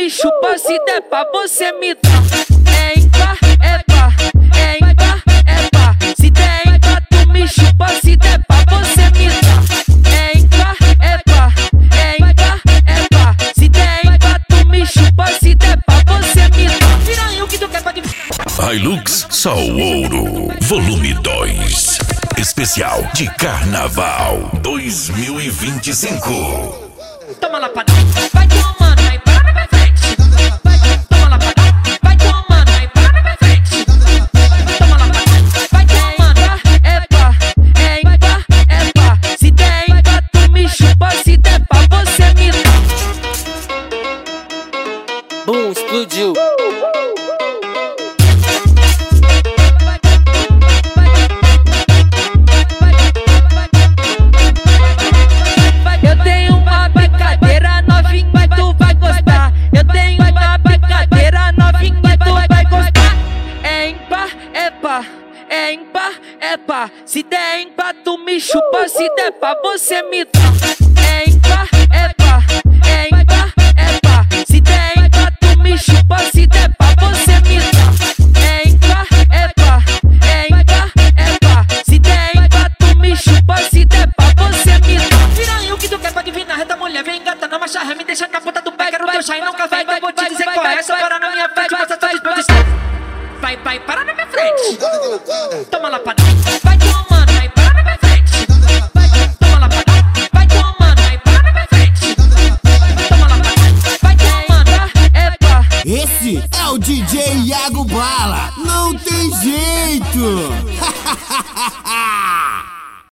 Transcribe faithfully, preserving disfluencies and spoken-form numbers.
me chupa, se der pra você me dá. É ímpar, é pá, é ímpar, é pá. Se der ímpar, tu me chupa, se der pra você me dá. É ímpar, é pá, é ímpar, é pá. Se der ímpar, tu me chupa, se der pra você me dá. Vira aí o que tu quer pra adivinhar. Hilux Só Ouro, volume dois, especial de Carnaval dois mil e vinte e cinco. Toma lá pra dar, vai tomando, vai para na minha frente. Toma lá pra dar, vai tomando, vai para na minha frente. Toma lá pra dar, vai tomando, é pá, é ímpar, é pá. Se der ímpar, tu me chupa, se der pra você me dá. Boom, explodiu. Eu tenho uma brincadeira novinha, tu vai gostar. Eu tenho uma brincadeira novinha, tu vai gostar. É ímpar, é pá, é ímpar, é pá. Se der ímpar, tu me chupa, se der pra você me dá. É ímpar, é pá, é ímpar, é pá. Se der ímpar, tu me chupa, se der pra você me dá. É ímpar, é pá, é ímpar, é pá. Se der ímpar, tu me chupa, se der pra você me dá. Vira aí o que tu quer pra adivinhar, reta mulher, vem engata na marcha ré, me deixa na ponta do pé, quero teu chá e nunca vai, vai, vou te dizer qual é, essa para na minha frente, passa tua disposição. Vai, vai, para na minha frente. Toma lá pra dar, vai tomando, vai, para na minha frente. Toma lá pra dar, vai tomando, vai, para na minha frente. Toma lá pra dar, vai tomando, é pá. Esse é o D J Iago Bala, não tem jeito.